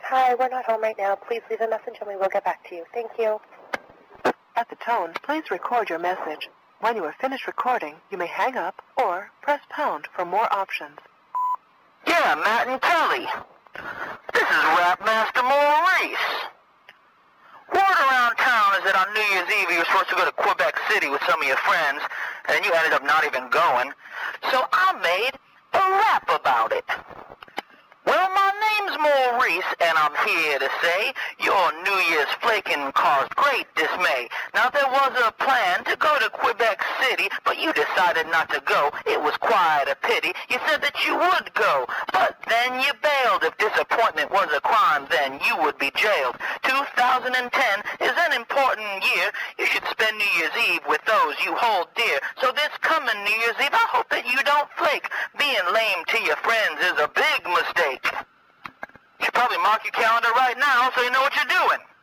Hi, we're not home right now. Please leave a message and we will get back to you. Thank you. At the tone, please record your message. When you are finished recording, you may hang up or press pound for more options. Yeah, Matt and Kelly. This is Rapmaster Maurice. Word around town is that on New Year's Eve you were supposed to go to Quebec City with some of your friends, and you ended up not even going. So I made a rap about it. Well, my name's Maurice, and I'm here to say your New Year's flaking caused great dismay. Now, there was a plan to go to Quebec City, but you decided not to go. It was quite a pity. You said that you would go, but then you bailed. If disappointment was a crime, then you would be jailed. 2010 is an important year. You should spend New Year's Eve with those you hold dear. So this coming New Year's Eve, I hope that you don't flake. Being lame to your friends is a big mistake. You should probably mark your calendar right now so you know what you're doing.